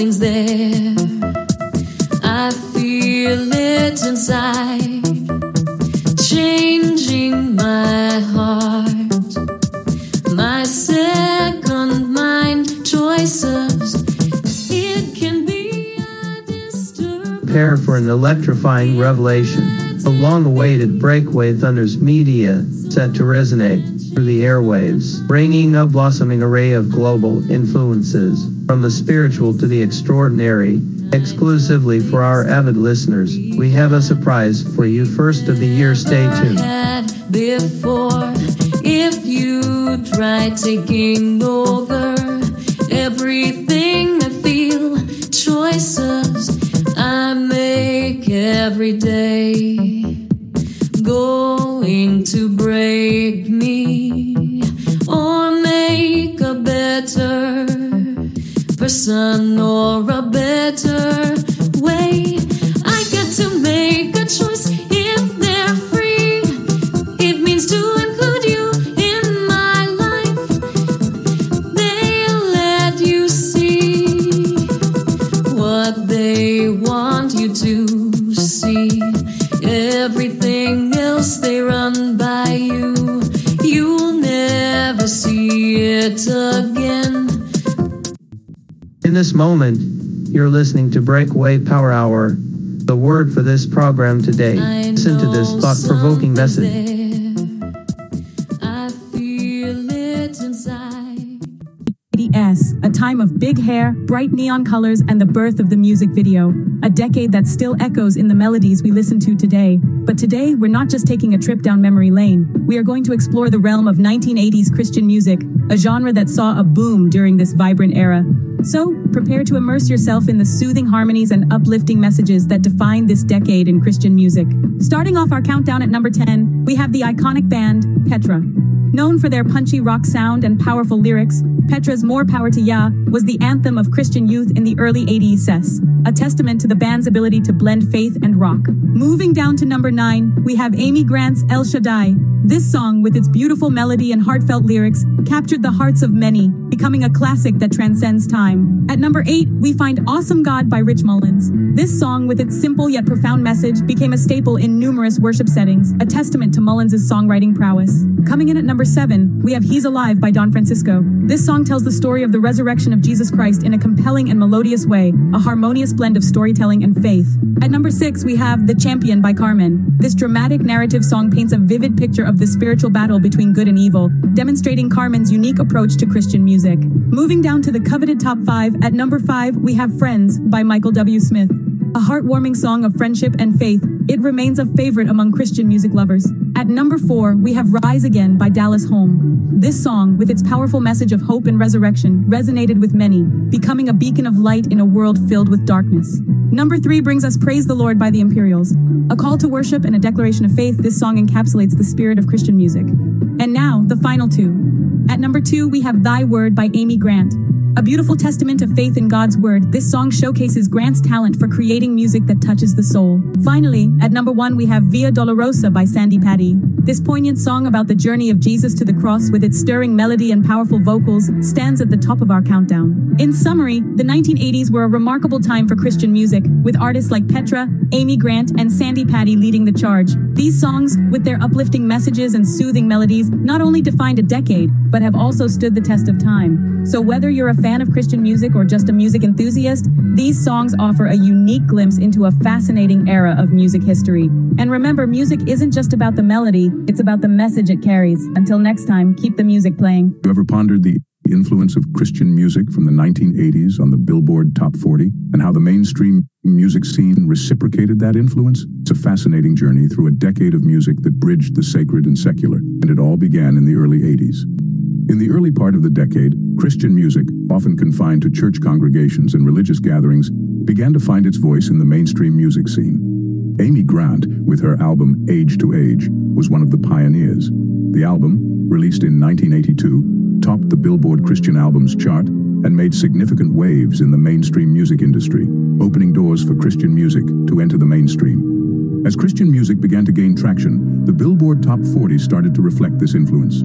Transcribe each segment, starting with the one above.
something's there. I feel it inside, changing my heart, my second mind choices. It can be a disturb. Prepare for an electrifying revelation. The long-awaited Breakaway Thunders Media set to resonate through the airwaves, bringing a blossoming array of global influences, from the spiritual to the extraordinary. Exclusively for our avid listeners, we have a surprise for you. First of the year, stay tuned. Before, if you try taking over everything I feel, choices I make every day, going to break me or make a better person or a better way. I got to make a choice. If they're free, it means to include you in my life. They'll let you see what they want you to see. Everything else they run by you, you'll never see it again. In this moment, you're listening to Breakaway Power Hour. The word for this program today. Listen to this thought-provoking message. I feel it inside. BTS, a time of big hair, bright neon colors, and the birth of the music video. A decade that still echoes in the melodies we listen to today. But today, we're not just taking a trip down memory lane. We are going to explore the realm of 1980s Christian music, a genre that saw a boom during this vibrant era. So, prepare to immerse yourself in the soothing harmonies and uplifting messages that define this decade in Christian music. Starting off our countdown at number 10, we have the iconic band, Petra. Known for their punchy rock sound and powerful lyrics, Petra's More Power to Yah was the anthem of Christian youth in the early 80s, a testament to the band's ability to blend faith and rock. Moving down to number 9, we have Amy Grant's El Shaddai. This song, with its beautiful melody and heartfelt lyrics, captured the hearts of many, becoming a classic that transcends time. At number 8, we find Awesome God by Rich Mullins. This song, with its simple yet profound message, became a staple in numerous worship settings, a testament to Mullins' songwriting prowess. Coming in at number 7, we have He's Alive by Don Francisco. This song tells the story of the resurrection of Jesus Christ in a compelling and melodious way, a harmonious blend of storytelling and faith. At number 6, we have The Champion by Carmen. This dramatic narrative song paints a vivid picture of the spiritual battle between good and evil, demonstrating Carmen's unique approach to Christian music. Moving down to the coveted top 5, at number 5, we have Friends by Michael W. Smith. A heartwarming song of friendship and faith, it remains a favorite among Christian music lovers. At number 4, we have Rise Again by Dallas Holm. This song, with its powerful message of hope and resurrection, resonated with many, becoming a beacon of light in a world filled with darkness. Number 3 brings us Praise the Lord by the Imperials. A call to worship and a declaration of faith, this song encapsulates the spirit of Christian music. And now, the final 2. At number 2, we have Thy Word by Amy Grant. A beautiful testament of faith in God's word, this song showcases Grant's talent for creating music that touches the soul. Finally, at number 1, we have Via Dolorosa by Sandi Patty. This poignant song about the journey of Jesus to the cross, with its stirring melody and powerful vocals, stands at the top of our countdown. In summary, the 1980s were a remarkable time for Christian music, with artists like Petra, Amy Grant, and Sandi Patty leading the charge. These songs, with their uplifting messages and soothing melodies, not only defined a decade, but have also stood the test of time. So whether you're a fan of Christian music or just a music enthusiast, these songs offer a unique glimpse into a fascinating era of music history. And remember, music isn't just about the melody, it's about the message it carries. Until next time, keep the music playing. You ever pondered the influence of Christian music from the 1980s on the Billboard Top 40 and how the mainstream music scene reciprocated that influence? It's a fascinating journey through a decade of music that bridged the sacred and secular, and it all began in the early 80s. In the early part of the decade, Christian music, often confined to church congregations and religious gatherings, began to find its voice in the mainstream music scene. Amy Grant, with her album Age to Age, was one of the pioneers. The album, released in 1982, topped the Billboard Christian Albums chart and made significant waves in the mainstream music industry, opening doors for Christian music to enter the mainstream. As Christian music began to gain traction, the Billboard Top 40 started to reflect this influence.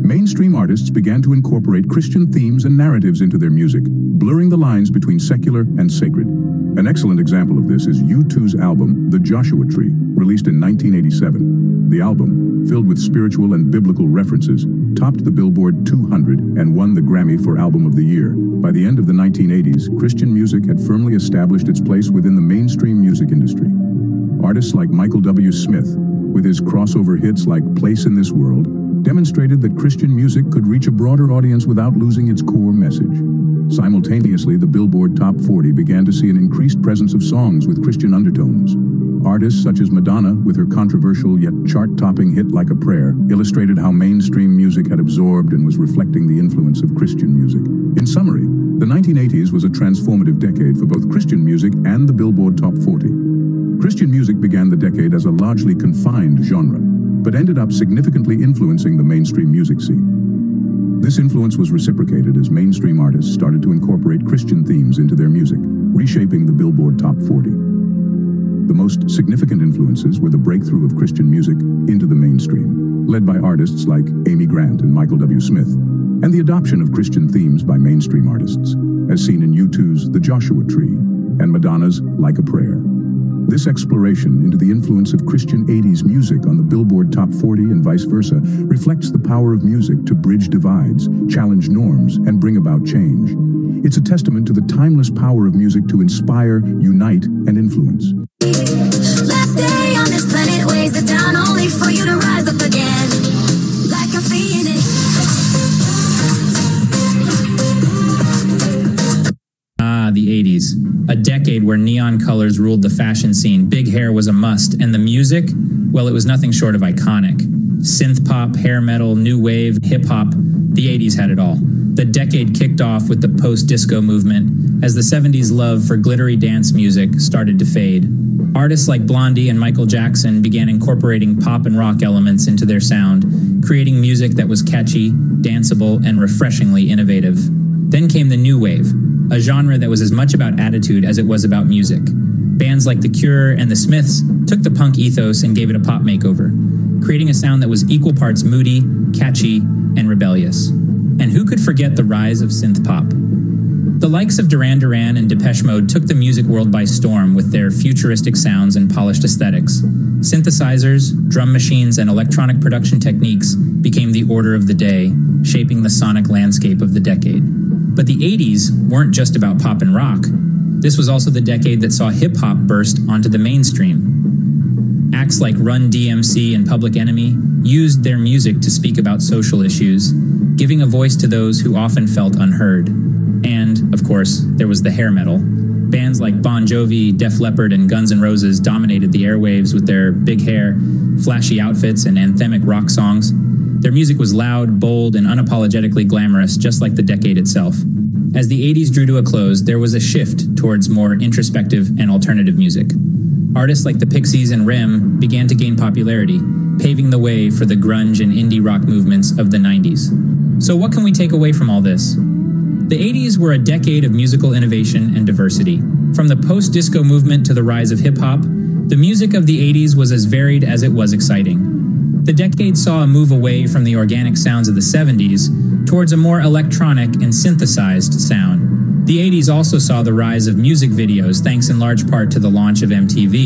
mainstream artists began to incorporate Christian themes and narratives into their music, blurring the lines between secular and sacred. An excellent example of this is U2's album, The Joshua Tree, released in 1987. The album, filled with spiritual and biblical references, topped the Billboard 200 and won the Grammy for Album of the Year. By the end of the 1980s, Christian music had firmly established its place within the mainstream music industry. Artists like Michael W. Smith, with his crossover hits like Place in This World, demonstrated that Christian music could reach a broader audience without losing its core message. Simultaneously, the Billboard Top 40 began to see an increased presence of songs with Christian undertones. Artists such as Madonna, with her controversial yet chart-topping hit Like a Prayer, illustrated how mainstream music had absorbed and was reflecting the influence of Christian music. In summary, the 1980s was a transformative decade for both Christian music and the Billboard Top 40. Christian music began the decade as a largely confined genre, but ended up significantly influencing the mainstream music scene. This influence was reciprocated as mainstream artists started to incorporate Christian themes into their music, reshaping the Billboard Top 40. The most significant influences were the breakthrough of Christian music into the mainstream, led by artists like Amy Grant and Michael W. Smith, and the adoption of Christian themes by mainstream artists, as seen in U2's The Joshua Tree and Madonna's Like a Prayer. This exploration into the influence of Christian 80s music on the Billboard Top 40 and vice versa reflects the power of music to bridge divides, challenge norms, and bring about change. It's a testament to the timeless power of music to inspire, unite, and influence. Last day on this planet weighs it down only for you to rise up again like a phoenix. The 80s. A decade where neon colors ruled the fashion scene, big hair was a must, and the music, well, it was nothing short of iconic. Synth pop, hair metal, new wave, hip hop, the 80s had it all. The decade kicked off with the post-disco movement as the 70s love for glittery dance music started to fade. Artists like Blondie and Michael Jackson began incorporating pop and rock elements into their sound, creating music that was catchy, danceable, and refreshingly innovative. Then came the new wave, a genre that was as much about attitude as it was about music. Bands like The Cure and The Smiths took the punk ethos and gave it a pop makeover, creating a sound that was equal parts moody, catchy, and rebellious. And who could forget the rise of synth pop? The likes of Duran Duran and Depeche Mode took the music world by storm with their futuristic sounds and polished aesthetics. Synthesizers, drum machines, and electronic production techniques became the order of the day, shaping the sonic landscape of the decade. But the 80s weren't just about pop and rock. This was also the decade that saw hip-hop burst onto the mainstream. Acts like Run DMC and Public Enemy used their music to speak about social issues, giving a voice to those who often felt unheard. And, of course, there was the hair metal. Bands like Bon Jovi, Def Leppard, and Guns N' Roses dominated the airwaves with their big hair, flashy outfits, and anthemic rock songs. Their music was loud, bold, and unapologetically glamorous, just like the decade itself. As the 80s drew to a close, there was a shift towards more introspective and alternative music. Artists like the Pixies and Rem began to gain popularity, paving the way for the grunge and indie rock movements of the 90s. So what can we take away from all this? The 80s were a decade of musical innovation and diversity. From the post-disco movement to the rise of hip-hop, the music of the 80s was as varied as it was exciting. The decade saw a move away from the organic sounds of the 70s towards a more electronic and synthesized sound. The 80s also saw the rise of music videos thanks in large part to the launch of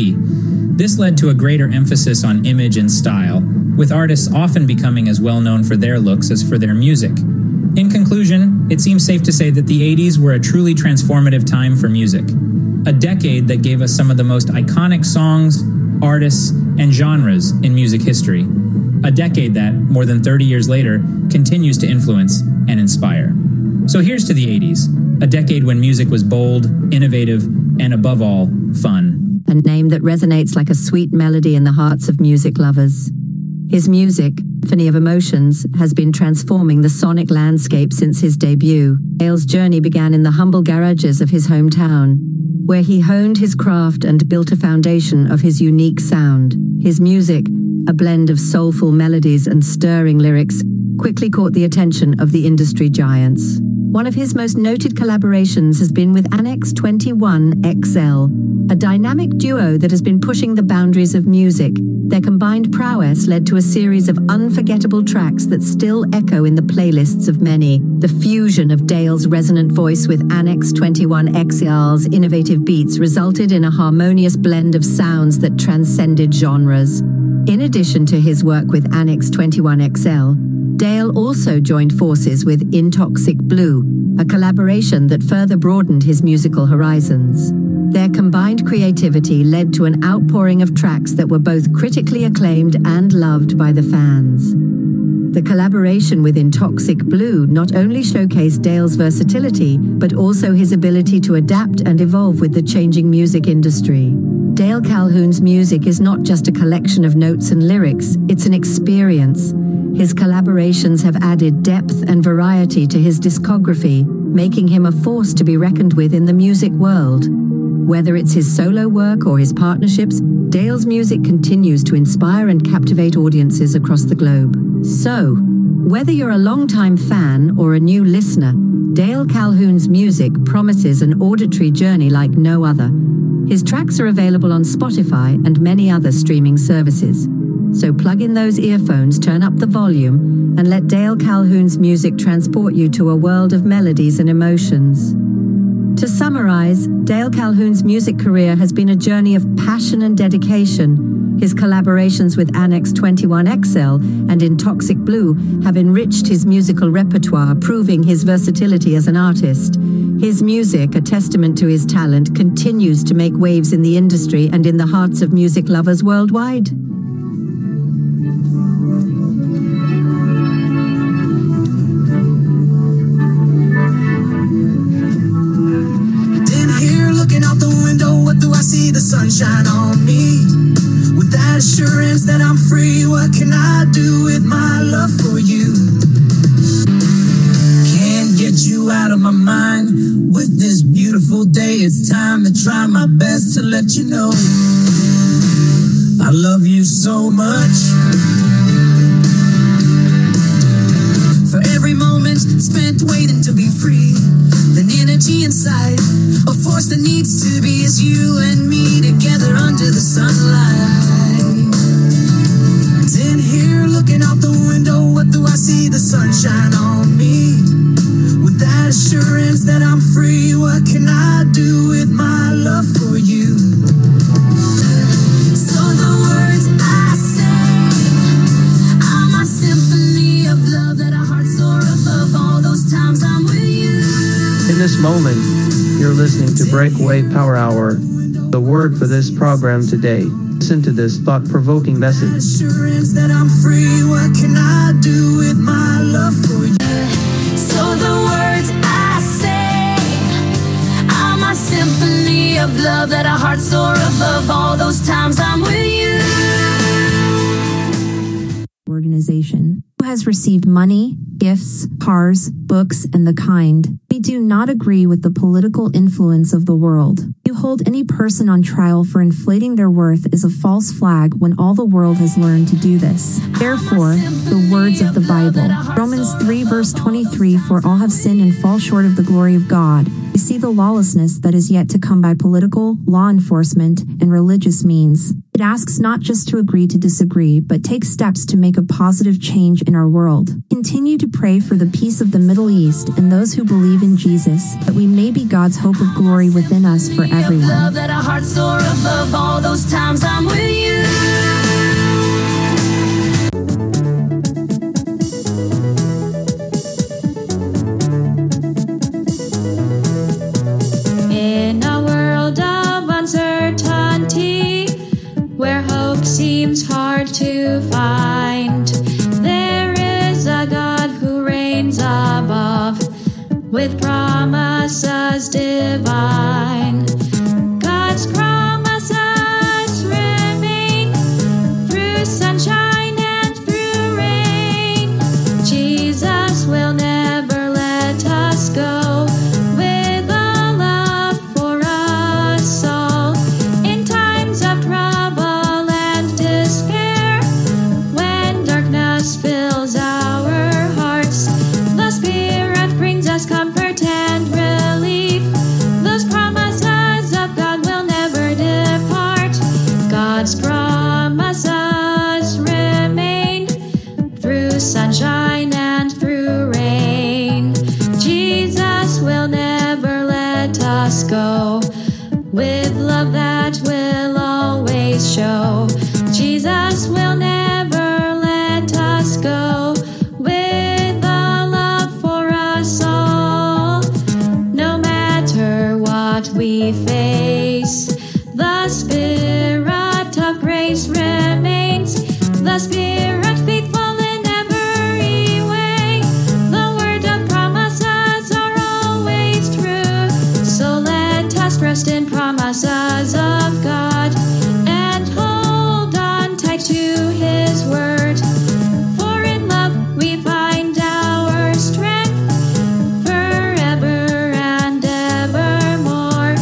MTV. This led to a greater emphasis on image and style, with artists often becoming as well known for their looks as for their music. In conclusion, it seems safe to say that the 80s were a truly transformative time for music. A decade that gave us some of the most iconic songs, artists, and genres in music history. A decade that, more than 30 years later, continues to influence and inspire. So here's to the 80s, a decade when music was bold, innovative, and above all, fun. A name that resonates like a sweet melody in the hearts of music lovers. His music, Symphony of Emotions, has been transforming the sonic landscape since his debut. Hale's journey began in the humble garages of his hometown, where he honed his craft and built a foundation of his unique sound. His music, a blend of soulful melodies and stirring lyrics, quickly caught the attention of the industry giants. One of his most noted collaborations has been with Annex 21XL, a dynamic duo that has been pushing the boundaries of music, Their combined prowess led to a series of unforgettable tracks that still echo in the playlists of many. The fusion of Dale's resonant voice with Annex 21XL's innovative beats resulted in a harmonious blend of sounds that transcended genres. In addition to his work with Annex 21XL, Dale also joined forces with Intoxic Blue, a collaboration that further broadened his musical horizons. Their combined creativity led to an outpouring of tracks that were both critically acclaimed and loved by the fans. The collaboration with Intoxic Blue not only showcased Dale's versatility, but also his ability to adapt and evolve with the changing music industry. Dale Calhoun's music is not just a collection of notes and lyrics, it's an experience. His collaborations have added depth and variety to his discography, making him a force to be reckoned with in the music world. Whether it's his solo work or his partnerships, Dale's music continues to inspire and captivate audiences across the globe. So, whether you're a longtime fan or a new listener, Dale Calhoun's music promises an auditory journey like no other. His tracks are available on Spotify and many other streaming services. So plug in those earphones, turn up the volume, and let Dale Calhoun's music transport you to a world of melodies and emotions. To summarize, Dale Calhoun's music career has been a journey of passion and dedication. His collaborations with Annex 21XL and Intoxic Blue have enriched his musical repertoire, proving his versatility as an artist. His music, a testament to his talent, continues to make waves in the industry and in the hearts of music lovers worldwide. Sunshine on me. With that assurance that I'm free, what can I do with my love for you? Can't get you out of my mind. With this beautiful day, it's time to try my best to let you know I love you so much. For every moment spent waiting to be free, an energy inside, a force that needs to be is you and me together under the sunlight. In here looking out the window, what do I see? The sunshine on me. With that assurance that I'm free, what can I do with my love for you? So the words I say, I'm a symphony of love that our hearts soar above all those times I'm with you. In this moment, you're listening to Breakaway Power Hour. The word for this program today. Listen to this thought-provoking message. Assurance that I'm free, what can I do with my love for you? So the words I say, I'm a symphony of love that our hearts soar above all those times I'm with you. Organization who has received money, gifts, cars, books, and the kind. We do not agree with the political influence of the world. You hold any person on trial for inflating their worth is a false flag when all the world has learned to do this. Therefore, the words of the Bible, Romans 3 verse 23, for all have sinned and fall short of the glory of God. We see the lawlessness that is yet to come by political, law enforcement, and religious means. It asks not just to agree to disagree, but take steps to make a positive change in our world. Continue to pray for the peace of the Middle East and those who believe in Jesus, that we may be God's hope of glory within us for everyone. Love that our hearts soar above all those times I'm with you. In a world of uncertainty, where hope seems hard to find, there is a God who reigns above, with promises divine. God's promises remain through sunshine and through rain. Jesus will never let us go, with a love for us all. In times of trouble and despair, when darkness fills our hearts, the Spirit brings us comfort and relief. Jesus will never let us go. With a love for us all, no matter what we face, the Spirit of grace remains. The Spirit faithful in every way. The word of promises are always true. So let us trust in promises of God and hold on tight to His word. For in love we find our strength forever and evermore.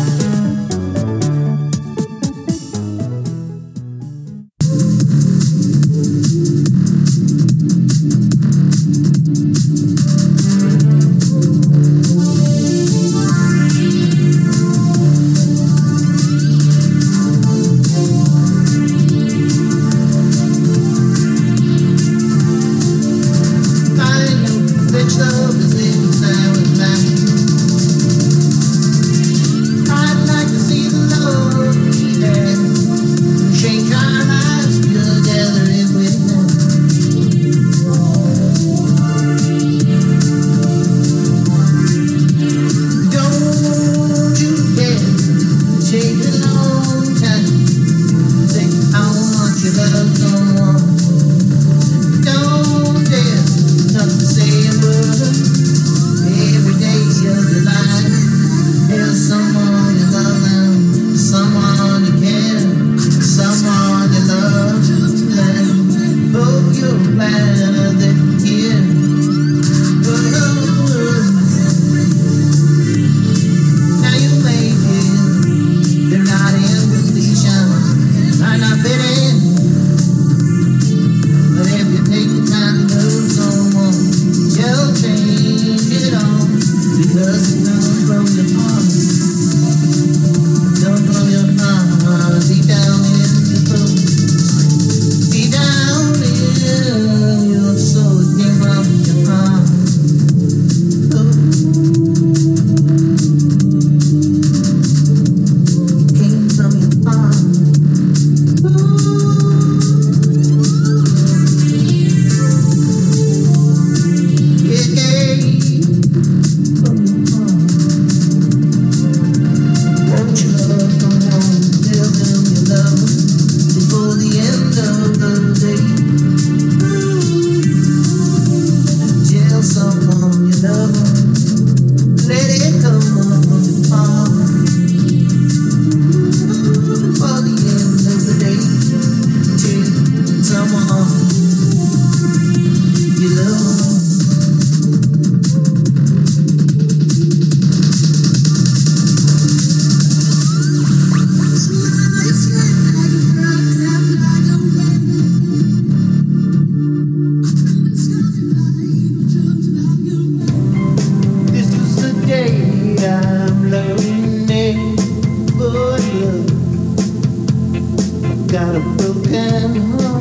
Got a broken heart.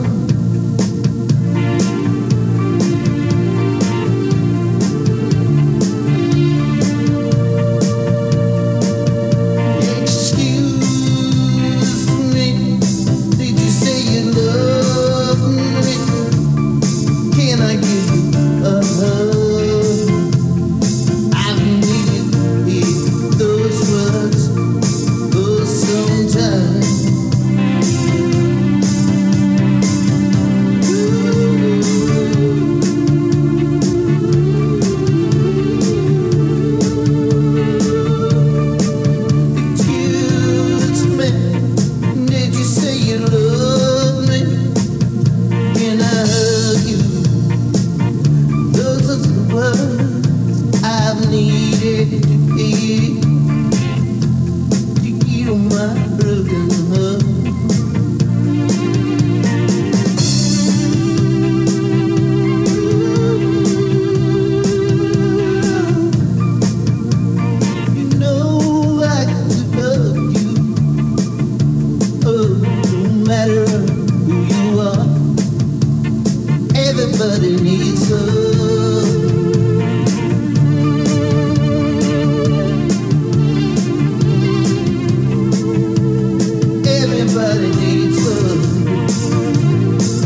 Everybody needs love.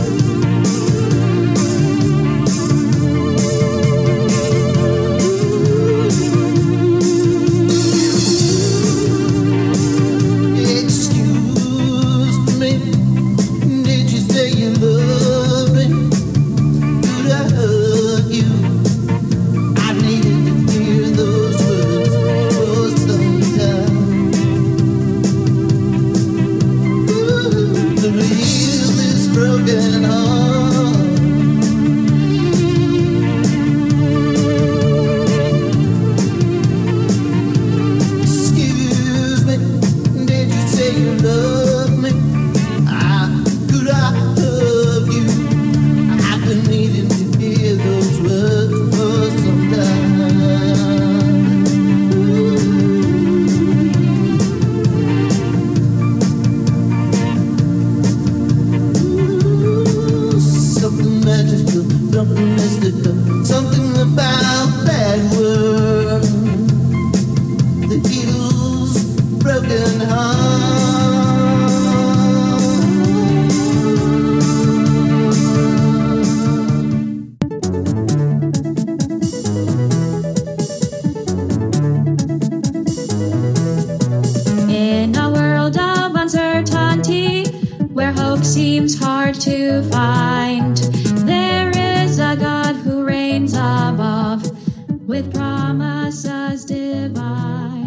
hope seems hard to find, there is a God who reigns above with promises divine.